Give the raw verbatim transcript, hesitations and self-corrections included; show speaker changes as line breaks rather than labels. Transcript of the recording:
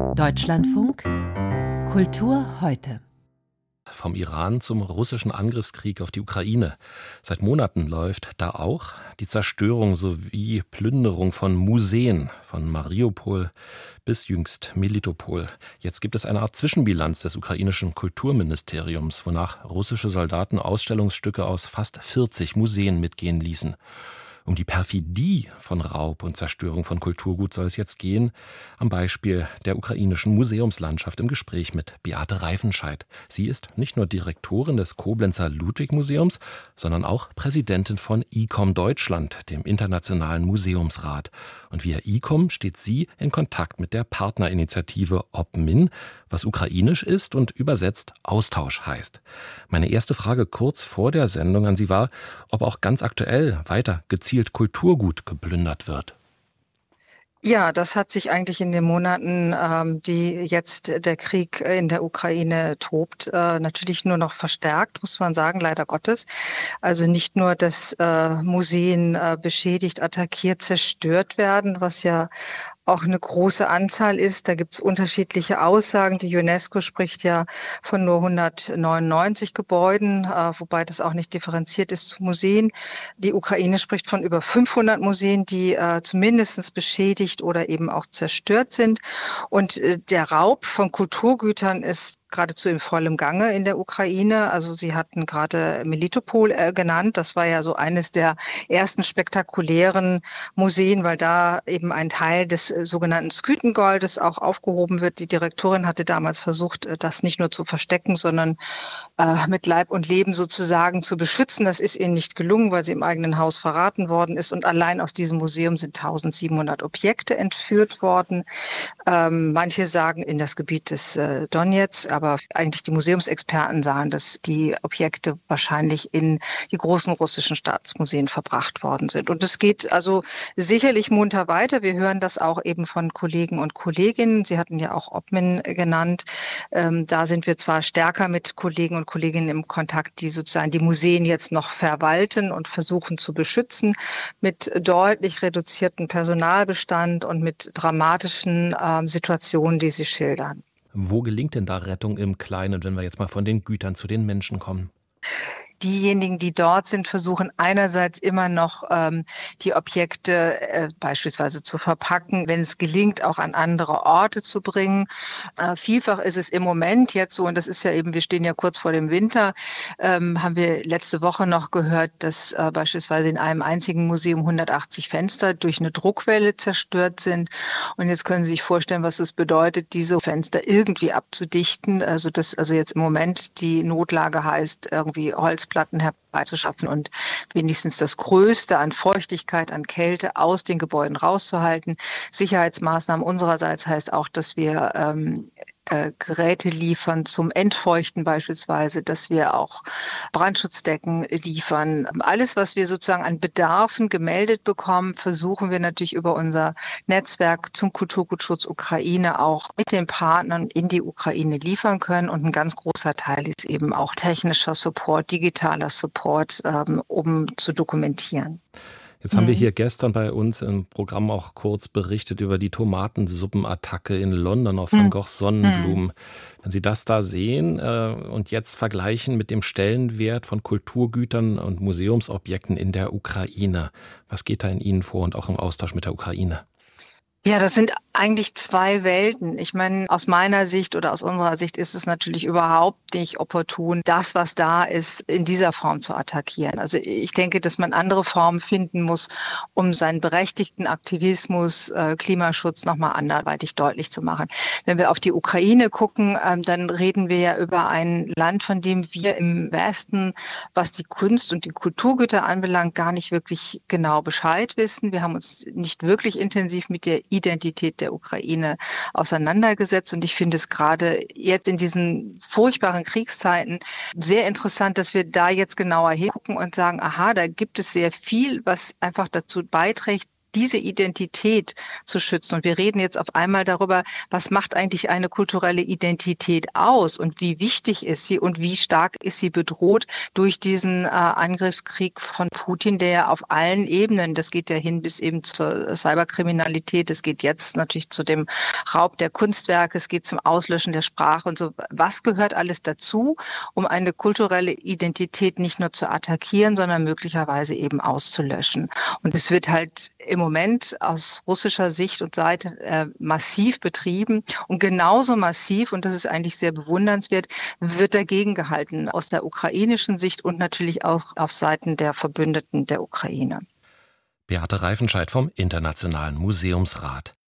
Deutschlandfunk Kultur heute.
Vom Iran zum russischen Angriffskrieg auf die Ukraine. Seit Monaten läuft da auch die Zerstörung sowie Plünderung von Museen, von Mariupol bis jüngst Melitopol. Jetzt gibt es eine Art Zwischenbilanz des ukrainischen Kulturministeriums, wonach russische Soldaten Ausstellungsstücke aus fast vierzig Museen mitgehen ließen. Um die Perfidie von Raub und Zerstörung von Kulturgut soll es jetzt gehen, am Beispiel der ukrainischen Museumslandschaft im Gespräch mit Beate Reifenscheid. Sie ist nicht nur Direktorin des Koblenzer Ludwig-Museums, sondern auch Präsidentin von I C O M Deutschland, dem Internationalen Museumsrat. Und via I C O M steht sie in Kontakt mit der Partnerinitiative OPMIN, was ukrainisch ist und übersetzt Austausch heißt. Meine erste Frage kurz vor der Sendung an Sie war, ob auch ganz aktuell weiter gezielt Kulturgut geplündert wird.
Ja, das hat sich eigentlich in den Monaten, ähm, die jetzt der Krieg in der Ukraine tobt, äh, natürlich nur noch verstärkt, muss man sagen, leider Gottes. Also nicht nur, dass äh, Museen äh, beschädigt, attackiert, zerstört werden, was ja auch eine große Anzahl ist. Da gibt es unterschiedliche Aussagen. Die UNESCO spricht ja von nur hundertneunundneunzig Gebäuden, äh, wobei das auch nicht differenziert ist zu Museen. Die Ukraine spricht von über fünfhundert Museen, die äh, zumindest beschädigt oder eben auch zerstört sind. Und äh, der Raub von Kulturgütern ist geradezu in vollem Gange in der Ukraine. Also Sie hatten gerade Melitopol äh, genannt. Das war ja so eines der ersten spektakulären Museen, weil da eben ein Teil des äh, sogenannten Skythengoldes auch aufgehoben wird. Die Direktorin hatte damals versucht, äh, das nicht nur zu verstecken, sondern äh, mit Leib und Leben sozusagen zu beschützen. Das ist ihr nicht gelungen, weil sie im eigenen Haus verraten worden ist. Und allein aus diesem Museum sind eintausendsiebenhundert Objekte entführt worden. Ähm, manche sagen in das Gebiet des äh, Donetsk, aber Aber eigentlich die Museumsexperten sagen, dass die Objekte wahrscheinlich in die großen russischen Staatsmuseen verbracht worden sind. Und es geht also sicherlich munter weiter. Wir hören das auch eben von Kollegen und Kolleginnen. Sie hatten ja auch OPMIN genannt. Ähm, da sind wir zwar stärker mit Kollegen und Kolleginnen im Kontakt, die sozusagen die Museen jetzt noch verwalten und versuchen zu beschützen, mit deutlich reduziertem Personalbestand und mit dramatischen ähm, Situationen, die sie schildern.
Wo gelingt denn da Rettung im Kleinen, wenn wir jetzt mal von den Gütern zu den Menschen kommen?
Diejenigen, die dort sind, versuchen einerseits immer noch ähm, die Objekte äh, beispielsweise zu verpacken, wenn es gelingt, auch an andere Orte zu bringen. Äh, vielfach ist es im Moment jetzt so, und das ist ja eben, wir stehen ja kurz vor dem Winter, ähm, haben wir letzte Woche noch gehört, dass äh, beispielsweise in einem einzigen Museum hundertachtzig Fenster durch eine Druckwelle zerstört sind. Und jetzt können Sie sich vorstellen, was es bedeutet, diese Fenster irgendwie abzudichten. Also dass also jetzt im Moment die Notlage heißt, irgendwie Holz Platten herbeizuschaffen und wenigstens das Größte an Feuchtigkeit, an Kälte aus den Gebäuden rauszuhalten. Sicherheitsmaßnahmen unsererseits heißt auch, dass wir ähm, äh, Geräte liefern zum Entfeuchten beispielsweise, dass wir auch Brandschutzdecken liefern. Alles, was wir sozusagen an Bedarfen gemeldet bekommen, versuchen wir natürlich über unser Netzwerk zum Kulturgutschutz Ukraine auch mit den Partnern in die Ukraine liefern können. Und ein ganz großer Teil ist eben auch technischer Support, digitaler Support, ähm, um zu dokumentieren.
Jetzt haben wir hier gestern bei uns im Programm auch kurz berichtet über die Tomatensuppenattacke in London auf Van Goghs Sonnenblumen. Wenn Sie das da sehen äh, und jetzt vergleichen mit dem Stellenwert von Kulturgütern und Museumsobjekten in der Ukraine, was geht da in Ihnen vor und auch im Austausch mit der Ukraine?
Ja, das sind eigentlich zwei Welten. Ich meine, aus meiner Sicht oder aus unserer Sicht ist es natürlich überhaupt nicht opportun, das, was da ist, in dieser Form zu attackieren. Also ich denke, dass man andere Formen finden muss, um seinen berechtigten Aktivismus, äh, Klimaschutz nochmal anderweitig deutlich zu machen. Wenn wir auf die Ukraine gucken, ähm, dann reden wir ja über ein Land, von dem wir im Westen, was die Kunst und die Kulturgüter anbelangt, gar nicht wirklich genau Bescheid wissen. Wir haben uns nicht wirklich intensiv mit der Identität der Ukraine auseinandergesetzt. Und ich finde es gerade jetzt in diesen furchtbaren Kriegszeiten sehr interessant, dass wir da jetzt genauer hingucken und sagen, aha, da gibt es sehr viel, was einfach dazu beiträgt, diese Identität zu schützen. Und wir reden jetzt auf einmal darüber, was macht eigentlich eine kulturelle Identität aus und wie wichtig ist sie und wie stark ist sie bedroht durch diesen äh, Angriffskrieg von Putin, der ja auf allen Ebenen, das geht ja hin bis eben zur Cyberkriminalität, es geht jetzt natürlich zu dem Raub der Kunstwerke, es geht zum Auslöschen der Sprache und so. Was gehört alles dazu, um eine kulturelle Identität nicht nur zu attackieren, sondern möglicherweise eben auszulöschen? Und es wird halt im Moment aus russischer Sicht und Seite äh, massiv betrieben und genauso massiv, und das ist eigentlich sehr bewundernswert, wird dagegen gehalten aus der ukrainischen Sicht und natürlich auch auf Seiten der Verbündeten der Ukraine.
Beate Reifenscheid vom Internationalen Museumsrat.